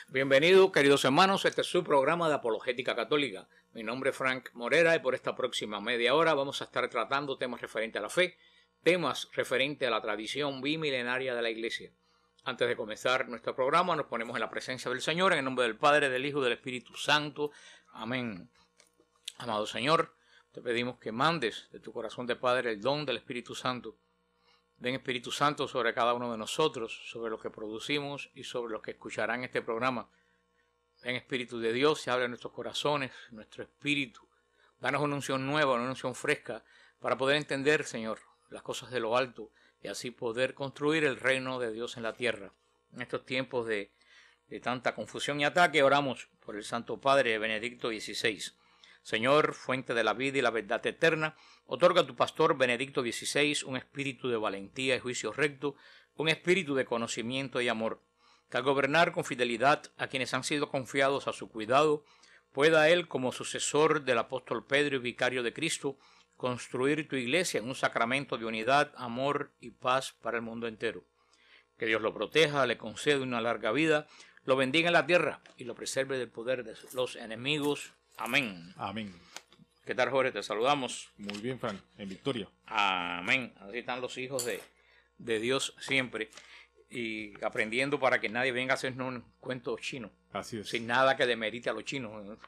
Bienvenidos, queridos hermanos, este es su programa de Apologética Católica. Mi nombre es Frank Morera y por esta próxima media hora vamos a estar tratando temas referentes a la fe, temas referentes a la tradición bimilenaria de la Iglesia. Antes de comenzar nuestro programa nos ponemos en la presencia del Señor, en el nombre del Padre, del Hijo y del Espíritu Santo. Amén. Amado Señor, te pedimos que mandes de tu corazón de Padre el don del Espíritu Santo. Ven Espíritu Santo sobre cada uno de nosotros, sobre lo que producimos y sobre los que escucharán este programa. Ven Espíritu de Dios y habla en nuestros corazones, nuestro espíritu. Danos una unción nueva, una unción fresca, para poder entender, Señor, las cosas de lo alto y así poder construir el reino de Dios en la tierra. En estos tiempos de tanta confusión y ataque, oramos por el Santo Padre Benedicto XVI. Señor, fuente de la vida y la verdad eterna, otorga a tu pastor Benedicto XVI un espíritu de valentía y juicio recto, un espíritu de conocimiento y amor, que al gobernar con fidelidad a quienes han sido confiados a su cuidado, pueda él, como sucesor del apóstol Pedro y vicario de Cristo, construir tu iglesia en un sacramento de unidad, amor y paz para el mundo entero. Que Dios lo proteja, le conceda una larga vida, lo bendiga en la tierra y lo preserve del poder de los enemigos. Amén. Amén. ¿Qué tal, Jorge? Te saludamos. Muy bien, Frank. En victoria. Amén. Así están los hijos de Dios siempre. Y aprendiendo para que nadie venga a hacernos un cuento chino. Así es. Sin nada que demerite a los chinos.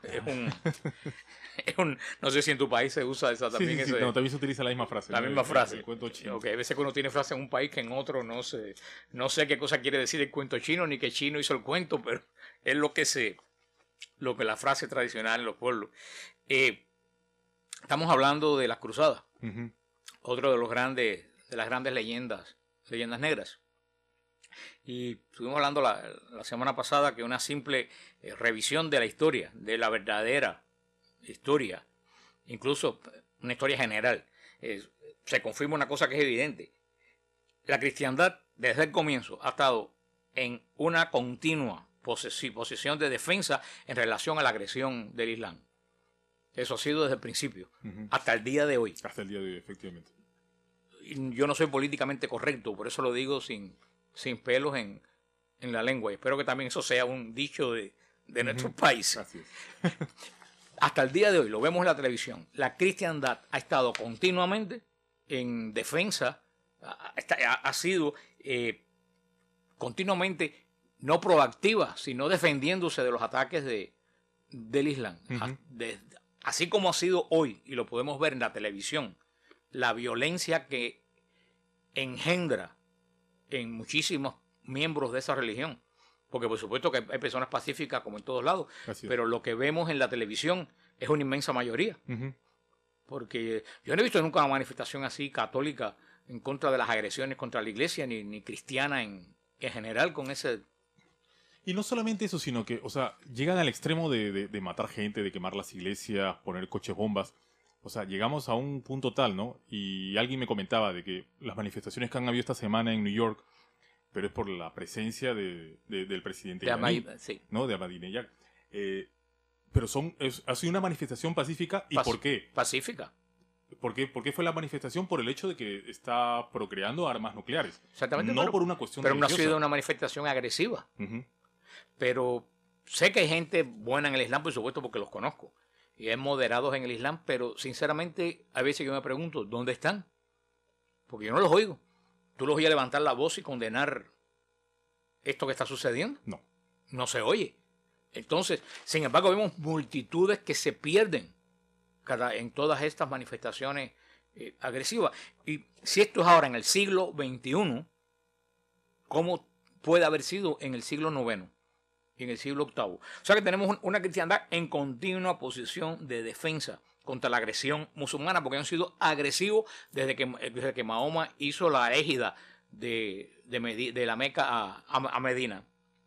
No sé si en tu país se usa esa también. Sí, no, también se utiliza la misma frase. La misma frase. El cuento chino. Okay, a veces que uno tiene frase en un país que en otro no sé qué cosa quiere decir el cuento chino, ni que chino hizo el cuento, pero es lo que la frase tradicional en los pueblos. Estamos hablando de las cruzadas. Otro de las grandes leyendas negras. Y estuvimos hablando la semana pasada que una simple revisión de la historia, de la verdadera historia, incluso una historia general, se confirma una cosa que es evidente. La cristiandad desde el comienzo ha estado en una continua posición de defensa en relación a la agresión del Islam. Eso ha sido desde el principio, hasta el día de hoy. Hasta el día de hoy, efectivamente. Y yo no soy políticamente correcto, por eso lo digo sin pelos en la lengua. Y espero que también eso sea un dicho de nuestro país. Así es. Hasta el día de hoy, lo vemos en la televisión, la cristiandad ha estado continuamente en defensa, ha sido continuamente no proactiva, sino defendiéndose de los ataques del Islam. Así como ha sido hoy, y lo podemos ver en la televisión, la violencia que engendra en muchísimos miembros de esa religión. Porque por supuesto que hay personas pacíficas como en todos lados, pero lo que vemos en la televisión es una inmensa mayoría. Porque yo no he visto nunca una manifestación así católica en contra de las agresiones contra la iglesia, ni cristiana en general con ese... Y no solamente eso, sino que, o sea, llegan al extremo de matar gente, de quemar las iglesias, poner coches bombas. O sea, llegamos a un punto tal, ¿no? Y alguien me comentaba de que las manifestaciones que han habido esta semana en New York, pero es por la presencia del presidente iraní, sí, ¿no? De Ahmadinejad. Pero ha sido una manifestación pacífica. ¿Y por qué? Pacífica. ¿Por qué fue la manifestación? Por el hecho de que está procreando armas nucleares. Exactamente. No por una cuestión pero religiosa. No ha sido una manifestación agresiva. Pero sé que hay gente buena en el Islam, por supuesto, porque los conozco. Y hay moderados en el Islam, pero sinceramente a veces yo me pregunto, ¿dónde están? Porque yo no los oigo. ¿Tú los oyes levantar la voz y condenar esto que está sucediendo? No. No se oye. Entonces, sin embargo, vemos multitudes que se pierden en todas estas manifestaciones agresivas. Y si esto es ahora en el siglo XXI, ¿cómo puede haber sido en el siglo IX? Y en el siglo VIII. O sea que tenemos una cristiandad en continua posición de defensa contra la agresión musulmana, porque han sido agresivos desde que Mahoma hizo la égida de la Meca a Medina.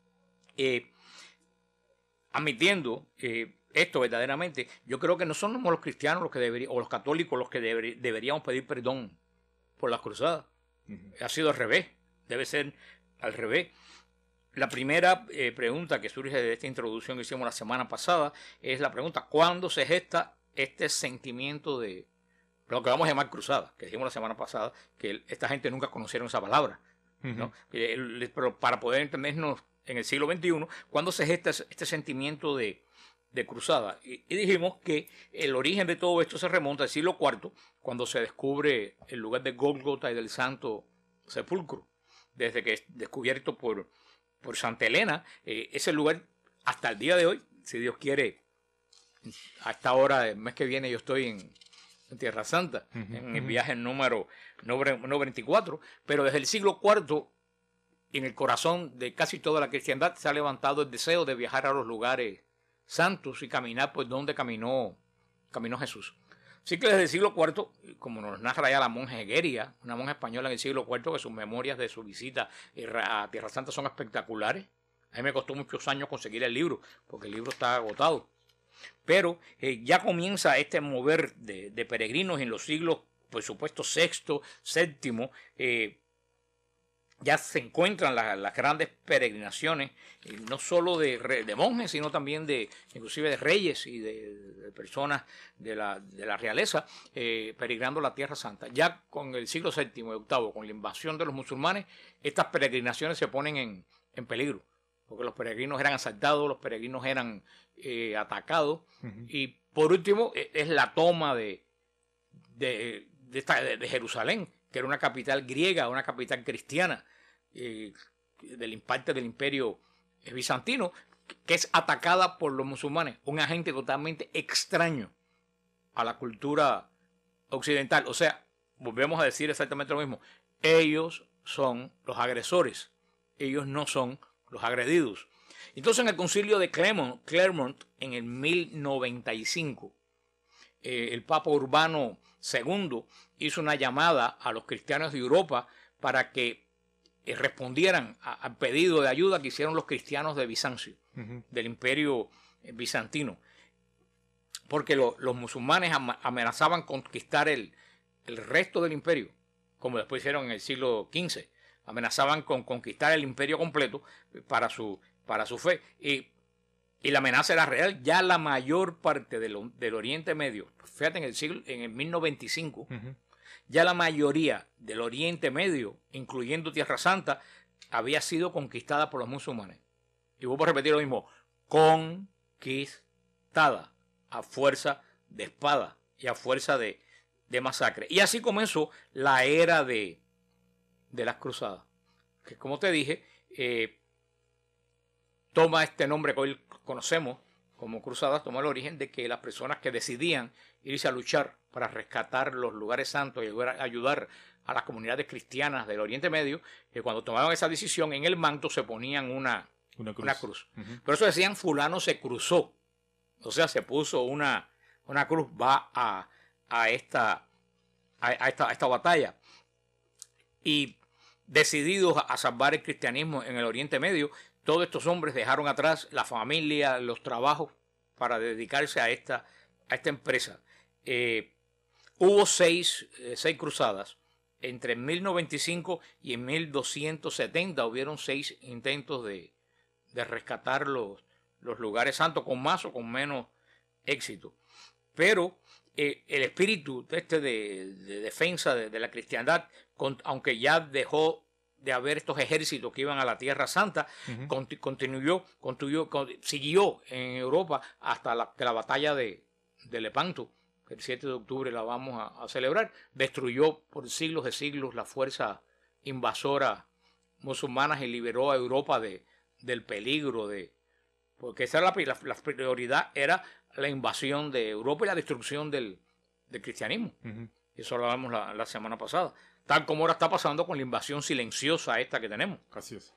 Admitiendo esto verdaderamente, yo creo que no somos los cristianos o los católicos los que deberíamos pedir perdón por las cruzadas. Ha sido al revés, debe ser al revés. La primera pregunta que surge de esta introducción que hicimos la semana pasada es la pregunta: ¿cuándo se gesta este sentimiento de lo que vamos a llamar cruzada? Que dijimos la semana pasada que esta gente nunca conocieron esa palabra, ¿no? Pero para poder entendernos en el siglo XXI, cuando se gesta este sentimiento de cruzada. Y dijimos que el origen de todo esto se remonta al siglo IV, cuando se descubre el lugar de Gólgota y del Santo Sepulcro. Desde que es descubierto por Santa Elena, ese lugar hasta el día de hoy, si Dios quiere, a esta hora del mes que viene yo estoy en Tierra Santa, en el viaje número 24, pero desde el siglo IV, en el corazón de casi toda la cristiandad, se ha levantado el deseo de viajar a los lugares santos y caminar por donde caminó Jesús. Así que desde el siglo IV, como nos narra ya la monja Egeria, una monja española en el siglo IV, que sus memorias de su visita a Tierra Santa son espectaculares. A mí me costó muchos años conseguir el libro, porque el libro está agotado. Pero ya comienza este mover de peregrinos en los siglos, por supuesto, VI, VII. Ya se encuentran las grandes peregrinaciones, no solo de monjes, sino también inclusive de reyes y de personas de la realeza, peregrinando la Tierra Santa. Ya con el siglo VII y VIII, con la invasión de los musulmanes, estas peregrinaciones se ponen en peligro, porque los peregrinos eran asaltados, los peregrinos eran atacados, y por último es la toma de Jerusalén, que era una capital griega, una capital cristiana, del imperio bizantino, que es atacada por los musulmanes, un agente totalmente extraño a la cultura occidental. O sea, volvemos a decir exactamente lo mismo, ellos son los agresores, ellos no son los agredidos. Entonces, en el concilio de Clermont en el 1095, el Papa Urbano II hizo una llamada a los cristianos de Europa para que respondieran al pedido de ayuda que hicieron los cristianos de Bizancio, del imperio bizantino, porque los musulmanes amenazaban conquistar el resto del imperio, como después hicieron en el siglo XV, amenazaban con conquistar el imperio completo para su fe, y la amenaza era real. Ya la mayor parte del Oriente Medio, fíjate, en el 1095, ya la mayoría del Oriente Medio, incluyendo Tierra Santa, había sido conquistada por los musulmanes. Y vuelvo a repetir lo mismo, conquistada a fuerza de espada y a fuerza de masacre. Y así comenzó la era de las cruzadas, que, como te dije, toma este nombre que hoy conocemos como cruzadas, toma el origen de que las personas que decidían irse a luchar para rescatar los lugares santos y ayudar a las comunidades cristianas del Oriente Medio, que cuando tomaban esa decisión, en el manto se ponían una cruz. Por eso decían, fulano se cruzó, o sea, se puso una cruz, va a esta batalla. Y decididos a salvar el cristianismo en el Oriente Medio, todos estos hombres dejaron atrás la familia, los trabajos, para dedicarse a esta empresa. Hubo seis cruzadas. Entre 1095 y en 1270 hubieron 6 intentos de rescatar los lugares santos, con más o con menos éxito. Pero el espíritu de defensa de la cristiandad, aunque ya dejó de haber estos ejércitos que iban a la Tierra Santa, siguió en Europa hasta que la batalla de Lepanto, que el 7 de octubre la vamos a celebrar, destruyó por siglos de siglos la fuerza invasora musulmana y liberó a Europa del peligro, porque esa era la prioridad, era la invasión de Europa y la destrucción del cristianismo. Eso lo hablamos la semana pasada. Tal como ahora está pasando con la invasión silenciosa esta que tenemos. Así es.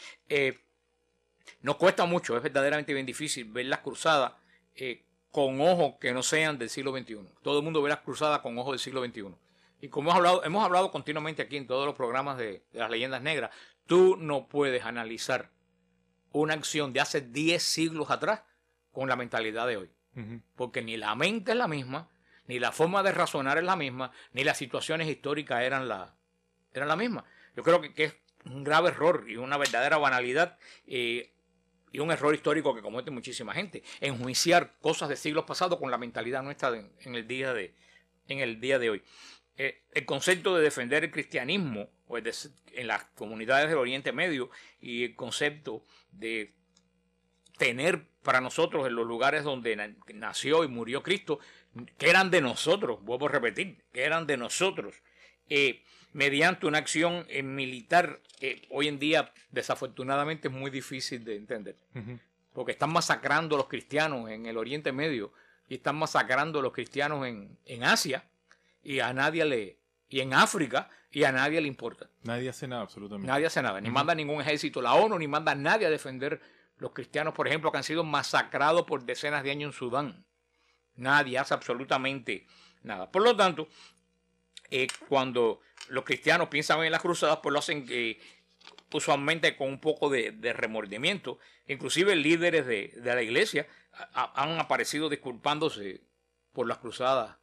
Nos cuesta mucho, es verdaderamente bien difícil ver las cruzadas con ojos que no sean del siglo XXI. Todo el mundo ve las cruzadas con ojos del siglo XXI. Y como hemos hablado continuamente aquí en todos los programas de las leyendas negras, tú no puedes analizar una acción de hace 10 siglos atrás con la mentalidad de hoy. Porque ni la mente es la misma, ni la forma de razonar es la misma, ni las situaciones históricas eran la misma. Yo creo que es un grave error y una verdadera banalidad y un error histórico que comete muchísima gente, enjuiciar cosas de siglos pasados con la mentalidad nuestra en el día de hoy. El concepto de defender el cristianismo pues en las comunidades del Oriente Medio, y el concepto de tener para nosotros en los lugares donde nació y murió Cristo, que eran de nosotros, vuelvo a repetir, que eran de nosotros, mediante una acción militar, hoy en día desafortunadamente es muy difícil de entender. Porque están masacrando a los cristianos en el Oriente Medio y están masacrando a los cristianos en Asia, y a nadie y en África, y a nadie le importa. Nadie hace nada, absolutamente. Nadie hace nada, ni manda ningún ejército, la ONU, ni manda a nadie a defender los cristianos, por ejemplo, que han sido masacrados por decenas de años en Sudán. Nadie hace absolutamente nada. Por lo tanto, cuando los cristianos piensan en las cruzadas, pues lo hacen usualmente con un poco de remordimiento. Inclusive líderes de la iglesia han aparecido disculpándose por las cruzadas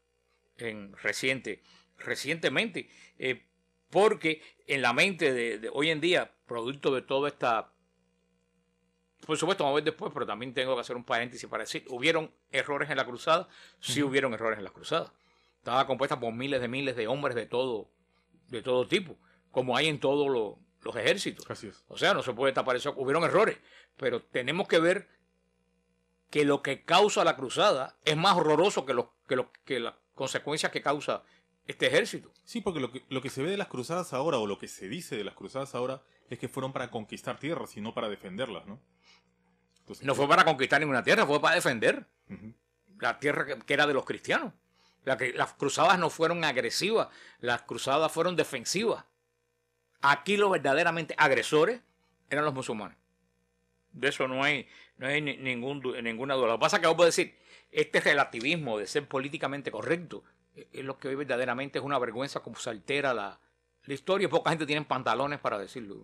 recientemente, porque en la mente de hoy en día, producto de toda esta... Por supuesto, vamos a ver después, pero también tengo que hacer un paréntesis para decir, ¿hubieron errores en la cruzada? Sí, hubieron errores en la cruzada. Estaba compuesta por miles de hombres de todo tipo, como hay en todos los ejércitos. Así es. O sea, no se puede tapar eso. Hubieron errores, pero tenemos que ver que lo que causa la cruzada es más horroroso que las consecuencias que causa este ejército. Sí, porque lo que se ve de las cruzadas ahora, o lo que se dice de las cruzadas ahora, es que fueron para conquistar tierras y no para defenderlas, ¿no? Entonces, no fue para conquistar ninguna tierra, fue para defender la tierra que era de los cristianos. Las cruzadas no fueron agresivas, las cruzadas fueron defensivas. Aquí los verdaderamente agresores eran los musulmanes. De eso no hay ninguna duda. Lo que pasa es que vamos a decir, este relativismo de ser políticamente correcto es lo que hoy verdaderamente es una vergüenza, como se altera la historia, y poca gente tiene pantalones para decirlo.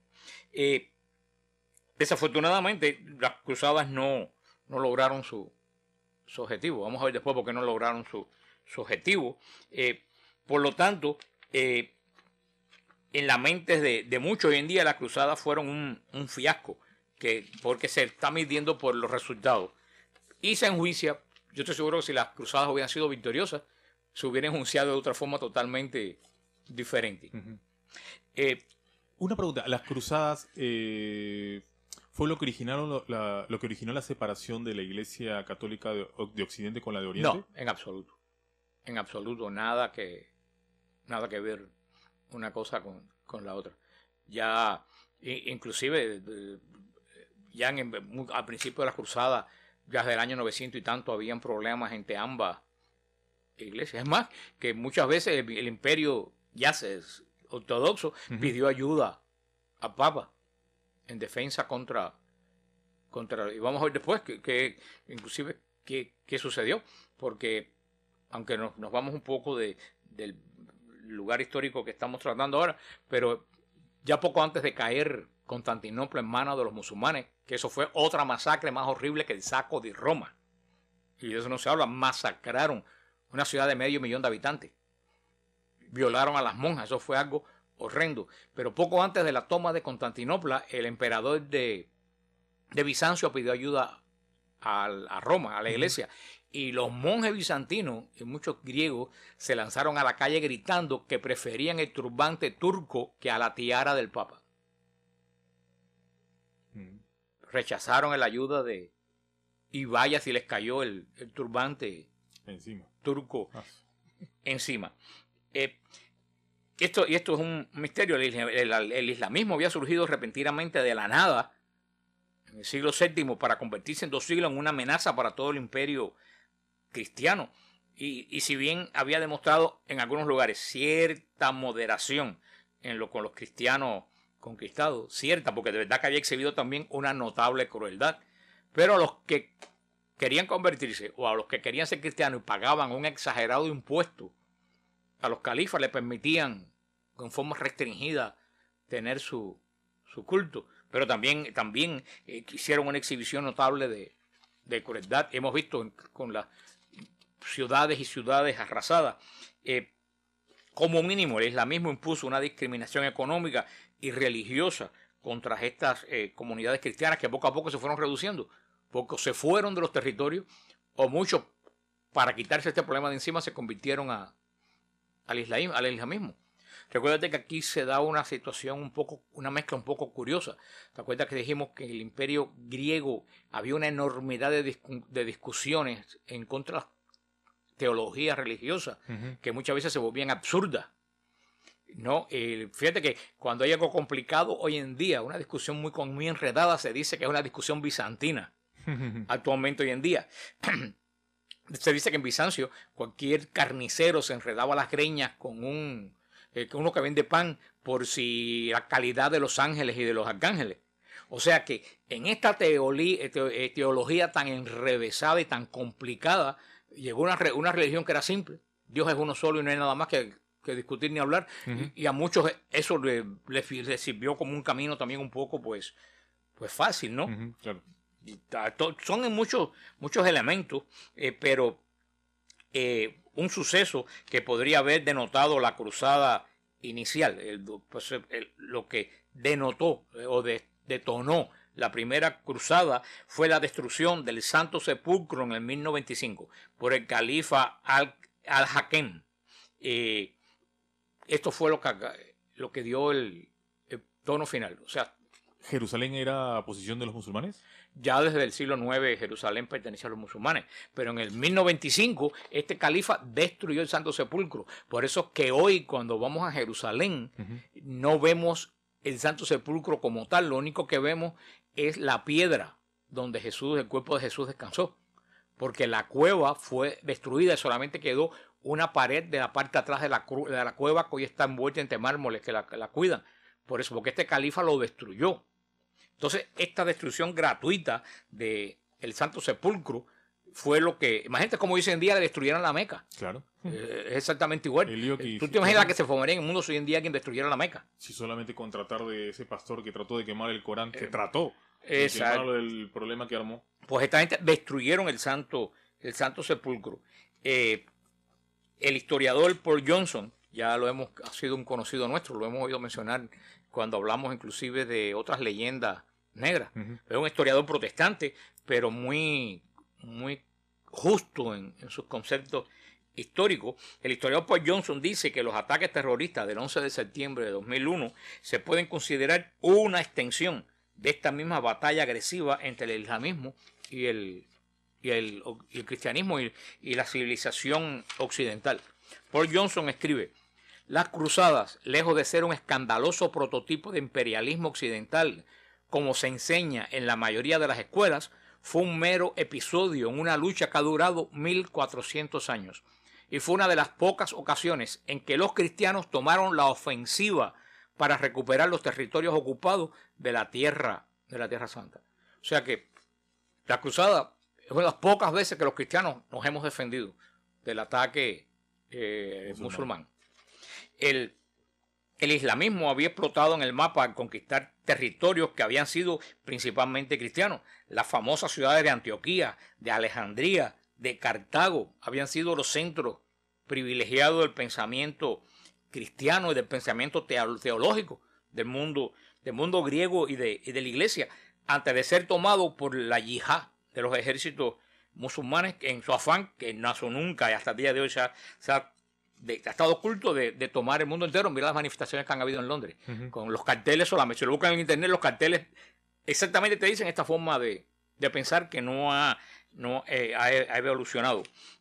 Desafortunadamente, las cruzadas no lograron su objetivo. Vamos a ver después por qué no lograron su objetivo. Por lo tanto, en la mente de muchos hoy en día, las cruzadas fueron un fiasco, porque se está midiendo por los resultados. Y se enjuicia, yo estoy seguro que si las cruzadas hubieran sido victoriosas, se hubieran enjuiciado de otra forma totalmente diferente. Una pregunta, ¿las cruzadas fue lo que originó la separación de la Iglesia Católica de Occidente con la de Oriente? No, en absoluto. En absoluto, nada que ver una cosa con la otra. Ya, inclusive, ya al principio de las cruzadas, ya desde el año 900 y tanto, habían problemas entre ambas iglesias. Es más, que muchas veces el imperio ortodoxo pidió ayuda al Papa en defensa contra y vamos a ver después inclusive qué sucedió, porque aunque nos vamos un poco del lugar histórico que estamos tratando ahora, pero ya poco antes de caer Constantinopla en manos de los musulmanes, que eso fue otra masacre más horrible que el saco de Roma, y de eso no se habla, masacraron una ciudad de 500.000 de habitantes, violaron a las monjas, eso fue algo horrendo. Pero poco antes de la toma de Constantinopla, el emperador de Bizancio pidió ayuda a Roma, a la iglesia, y los monjes bizantinos y muchos griegos se lanzaron a la calle gritando que preferían el turbante turco que a la tiara del Papa. Rechazaron la ayuda y vaya si les cayó el turbante turco encima. Esto es un misterio. El islamismo había surgido repentinamente de la nada en el siglo VII para convertirse en 2 siglos en una amenaza para todo el imperio cristiano. Y si bien había demostrado en algunos lugares cierta moderación con los cristianos conquistados, cierta, porque de verdad que había exhibido también una notable crueldad, pero a los que querían convertirse o a los que querían ser cristianos y pagaban un exagerado impuesto, a los califas le permitían con forma restringida tener su culto, pero también hicieron una exhibición notable de crueldad. Hemos visto con las ciudades y ciudades arrasadas. Como mínimo, el islamismo impuso una discriminación económica y religiosa contra estas comunidades cristianas que poco a poco se fueron reduciendo, porque se fueron de los territorios, o muchos, para quitarse este problema de encima, se convirtieron al islamismo. Recuérdate que aquí se da una situación una mezcla un poco curiosa. ¿Te acuerdas que dijimos que en el imperio griego había una enormidad de discusiones en contra de las teologías religiosas que muchas veces se volvían absurdas? No, fíjate que cuando hay algo complicado hoy en día, una discusión muy enredada, se dice que es una discusión bizantina. Actualmente hoy en día se dice que en Bizancio cualquier carnicero se enredaba las greñas con uno que vende pan por si la calidad de los ángeles y de los arcángeles. O sea que en esta teología tan enrevesada y tan complicada llegó una religión que era simple. Dios es uno solo y no hay nada más que discutir ni hablar. Y a muchos eso les sirvió como un camino también un poco pues fácil, ¿no? Claro. Son en muchos elementos, pero un suceso que podría haber denotado la cruzada inicial, lo que denotó o detonó la primera cruzada fue la destrucción del Santo Sepulcro en el 1095 por el califa al-Hakem. Esto fue lo que dio el tono final. O sea, ¿Jerusalén era posición de los musulmanes? Ya desde el siglo IX Jerusalén pertenecía a los musulmanes, pero en el 1095 este califa destruyó el Santo Sepulcro. Por eso es que hoy cuando vamos a Jerusalén no vemos el Santo Sepulcro como tal, lo único que vemos es la piedra donde el cuerpo de Jesús descansó, porque la cueva fue destruida y solamente quedó una pared de la parte de atrás de la cueva que hoy está envuelta entre mármoles que la cuidan. Por eso, porque este califa lo destruyó. Entonces, esta destrucción gratuita del Santo Sepulcro fue lo que... Imagínate cómo hoy en día le destruyeran la Meca. Claro. Es exactamente igual. ¿Tú te imaginas que se formaría en el mundo hoy en día quien destruyera la Meca? Si solamente con tratar de ese pastor que trató de quemar el Corán, que trató de quemar el problema que armó. Pues esta gente destruyeron el Santo Sepulcro. El historiador Paul Johnson, ha sido un conocido nuestro, lo hemos oído mencionar cuando hablamos inclusive de otras leyendas negras. Es un historiador protestante, pero muy justo en sus conceptos históricos. El historiador Paul Johnson dice que los ataques terroristas del 11 de septiembre de 2001 se pueden considerar una extensión de esta misma batalla agresiva entre el islamismo y el cristianismo y la civilización occidental. Paul Johnson escribe: las cruzadas, lejos de ser un escandaloso prototipo de imperialismo occidental, como se enseña en la mayoría de las escuelas, fue un mero episodio en una lucha que ha durado 1400 años. Y fue una de las pocas ocasiones en que los cristianos tomaron la ofensiva para recuperar los territorios ocupados de la Tierra Santa. O sea que la cruzada es una de las pocas veces que los cristianos nos hemos defendido del ataque musulmán. El islamismo había explotado en el mapa al conquistar territorios que habían sido principalmente cristianos. Las famosas ciudades de Antioquía, de Alejandría, de Cartago habían sido los centros privilegiados del pensamiento cristiano y del pensamiento teológico del mundo griego y de la iglesia, antes de ser tomado por la yihad de los ejércitos musulmanes, en su afán, que no nació nunca y hasta el día de hoy ha estado oculto de tomar el mundo entero. Mira las manifestaciones que han habido en Londres, con los carteles solamente. Si lo buscan en internet, los carteles exactamente te dicen esta forma de pensar que no ha evolucionado.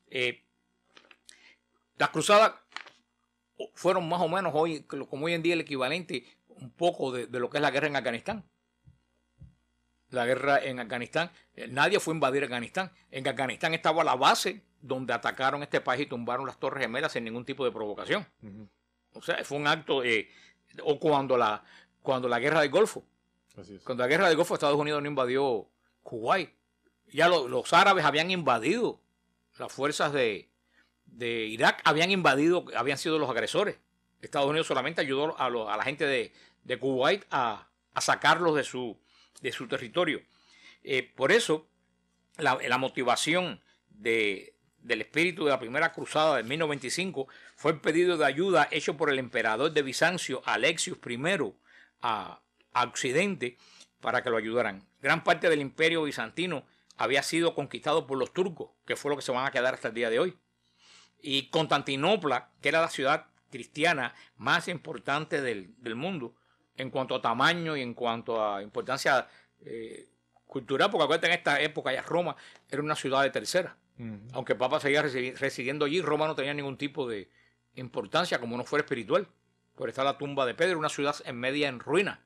Las cruzadas fueron más o menos como hoy en día el equivalente un poco de lo que es la guerra en Afganistán. La guerra en Afganistán, nadie fue a invadir Afganistán. En Afganistán estaba la base donde atacaron este país y tumbaron las Torres Gemelas sin ningún tipo de provocación. O sea, fue un acto, o cuando la guerra del Golfo. Así es. Cuando la guerra del Golfo, Estados Unidos no invadió Kuwait. Ya los árabes habían invadido, las fuerzas de Irak habían sido los agresores. Estados Unidos solamente ayudó a la gente de Kuwait a sacarlos de su territorio. Por eso, la motivación del espíritu de la primera cruzada de 1095 fue el pedido de ayuda hecho por el emperador de Bizancio, Alexios I, a Occidente para que lo ayudaran. Gran parte del imperio bizantino había sido conquistado por los turcos, que fue lo que se van a quedar hasta el día de hoy. Y Constantinopla, que era la ciudad cristiana más importante del mundo en cuanto a tamaño y en cuanto a importancia cultural, porque acuérdate, en esta época ya Roma era una ciudad de tercera. Aunque el Papa seguía residiendo allí, Roma no tenía ningún tipo de importancia como no fuera espiritual. Por está la tumba de Pedro, una ciudad en media en ruina.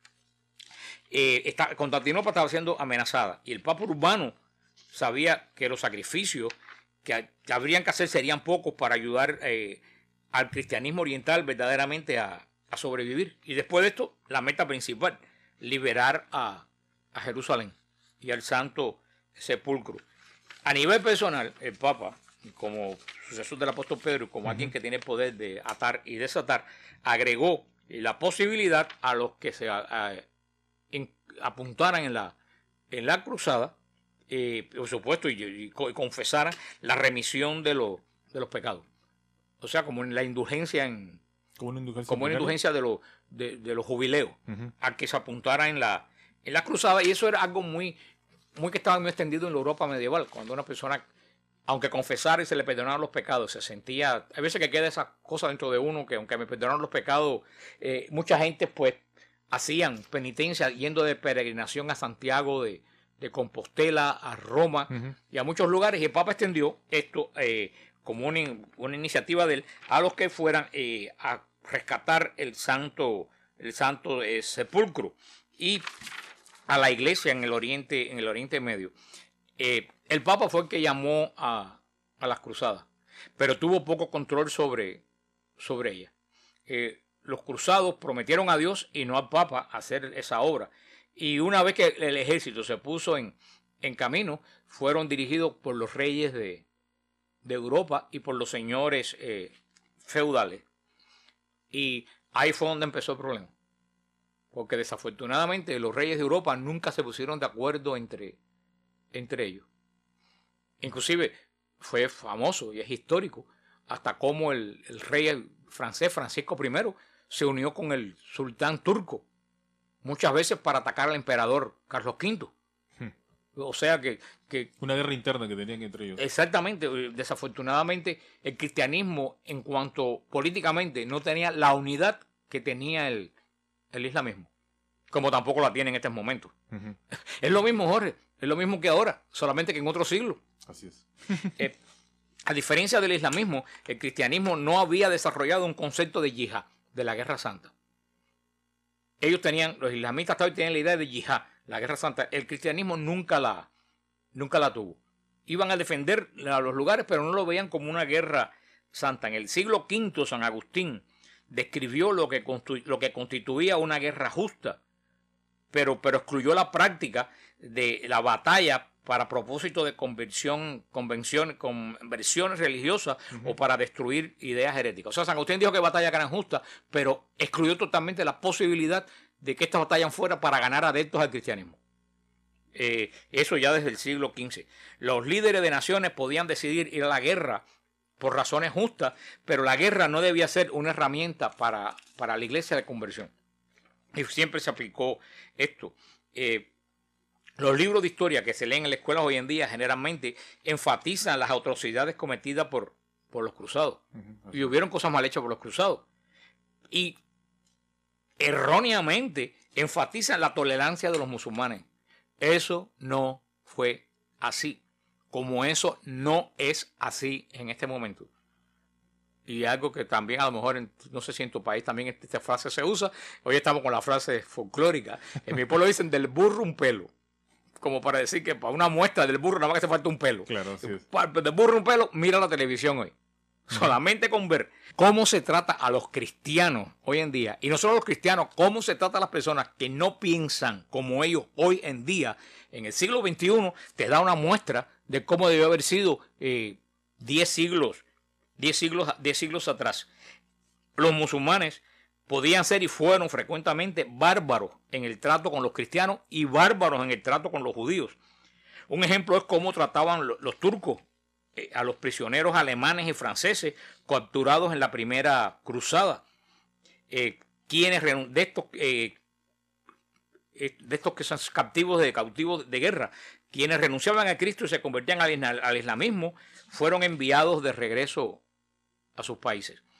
Constantinopla estaba siendo amenazada y el Papa Urbano sabía que los sacrificios que habrían que hacer serían pocos para ayudar al cristianismo oriental verdaderamente a sobrevivir. Y después de esto, la meta principal, liberar a Jerusalén y al Santo Sepulcro. A nivel personal, el Papa, como sucesor del apóstol Pedro, como alguien que tiene el poder de atar y desatar, agregó la posibilidad a los que se apuntaran en la cruzada, por supuesto, y confesaran la remisión de los pecados. O sea, como en la indulgencia como una indulgencia de los jubileos, a que se apuntara en la cruzada. Y eso era algo muy que estaba muy extendido en la Europa medieval, cuando una persona, aunque confesara y se le perdonaran los pecados, se sentía, hay veces que queda esa cosa dentro de uno, que aunque me perdonaron los pecados, mucha gente pues hacían penitencia yendo de peregrinación a Santiago de Compostela, a Roma y a muchos lugares, y el Papa extendió esto como una iniciativa de él a los que fueran a rescatar el santo sepulcro y a la iglesia en el Oriente Medio. El Papa fue el que llamó a las cruzadas, pero tuvo poco control sobre ellas. Los cruzados prometieron a Dios y no al Papa hacer esa obra. Y una vez que el ejército se puso en camino, fueron dirigidos por los reyes de Europa y por los señores feudales. Y ahí fue donde empezó el problema. Porque desafortunadamente los reyes de Europa nunca se pusieron de acuerdo entre ellos. Inclusive fue famoso y es histórico hasta cómo el rey francés Francisco I se unió con el sultán turco, muchas veces para atacar al emperador Carlos V. O sea que una guerra interna que tenían entre ellos. Exactamente. Desafortunadamente el cristianismo, en cuanto políticamente, no tenía la unidad que tenía el islamismo, como tampoco la tiene en estos momentos. Es lo mismo, Jorge, es lo mismo que ahora, solamente que en otro siglo. Así es. A diferencia del islamismo, el cristianismo no había desarrollado un concepto de yihad, de la guerra santa. Los islamistas todavía tenían la idea de yihad, la guerra santa. El cristianismo nunca la tuvo. Iban a defender a los lugares, pero no lo veían como una guerra santa. En el siglo V, San Agustín describió lo que constituía una guerra justa, pero excluyó la práctica de la batalla para propósito de conversiones religiosas o para destruir ideas heréticas. O sea, San Agustín dijo que batallas eran justas, pero excluyó totalmente la posibilidad de que estas batallas fueran para ganar adeptos al cristianismo. Eso ya desde el siglo XV. Los líderes de naciones podían decidir ir a la guerra por razones justas, pero la guerra no debía ser una herramienta para la iglesia de conversión. Y siempre se aplicó esto. Los libros de historia que se leen en las escuelas hoy en día generalmente enfatizan las atrocidades cometidas por los cruzados. Y hubieron cosas mal hechas por los cruzados. Y erróneamente enfatizan la tolerancia de los musulmanes. Eso no fue así. Como eso no es así en este momento. Y algo que también a lo mejor, no sé si en tu país también esta frase se usa. Hoy estamos con la frase folclórica. En mi pueblo dicen del burro un pelo. Como para decir que para una muestra del burro nada más que hace falta un pelo. Claro, así es. Del burro un pelo, mira la televisión hoy. Solamente con ver cómo se trata a los cristianos hoy en día, y no solo a los cristianos, cómo se trata a las personas que no piensan como ellos hoy en día, en el siglo XXI, te da una muestra de cómo debió haber sido 10 siglos atrás. Los musulmanes podían ser y fueron frecuentemente bárbaros en el trato con los cristianos y bárbaros en el trato con los judíos. Un ejemplo es cómo trataban los turcos a los prisioneros alemanes y franceses capturados en la primera cruzada. De estos que son cautivos de guerra, quienes renunciaban a Cristo y se convertían al islamismo, fueron enviados de regreso a sus países.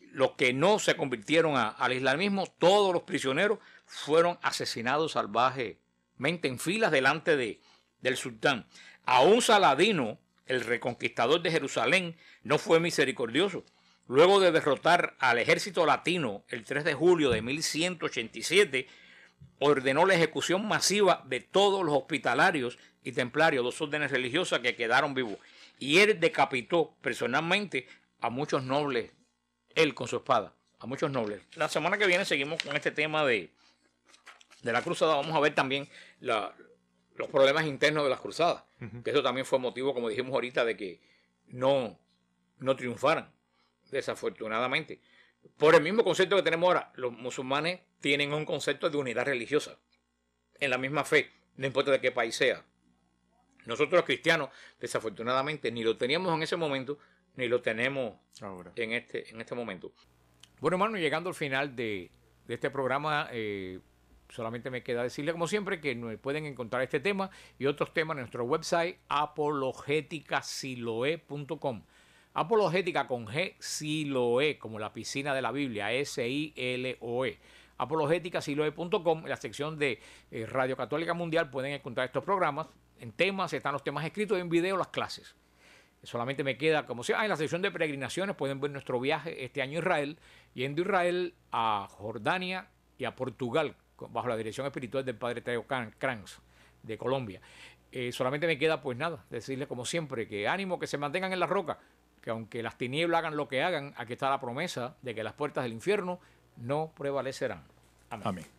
los que no se convirtieron al islamismo, todos los prisioneros fueron asesinados salvajemente en filas delante del sultán. Aún Saladino, el reconquistador de Jerusalén, no fue misericordioso. Luego de derrotar al ejército latino el 3 de julio de 1187, ordenó la ejecución masiva de todos los hospitalarios y templarios, 2 órdenes religiosas que quedaron vivos. Y él decapitó personalmente a muchos nobles, él con su espada, a muchos nobles. La semana que viene seguimos con este tema de la cruzada. Vamos a ver también los problemas internos de las cruzadas, que eso también fue motivo, como dijimos ahorita, de que no triunfaran, desafortunadamente. Por el mismo concepto que tenemos ahora, los musulmanes tienen un concepto de unidad religiosa, en la misma fe, no importa de qué país sea. Nosotros los cristianos, desafortunadamente, ni lo teníamos en ese momento, ni lo tenemos ahora en este momento. Bueno, hermano, llegando al final de este programa, solamente me queda decirle, como siempre, que pueden encontrar este tema y otros temas en nuestro website apologeticasiloe.com. Apologética con G, Siloe, como la piscina de la Biblia, SILOE. Apologéticasiloe.com, en la sección de Radio Católica Mundial pueden encontrar estos programas. En temas están los temas escritos y en video las clases. Solamente me queda, como sea, en la sección de peregrinaciones pueden ver nuestro viaje este año a Israel, yendo a Israel, a Jordania y a Portugal, bajo la dirección espiritual del Padre Teo Kranz de Colombia. Solamente me queda, pues nada, decirles como siempre que ánimo, que se mantengan en la roca, que aunque las tinieblas hagan lo que hagan, aquí está la promesa de que las puertas del infierno no prevalecerán. Amén. Amén.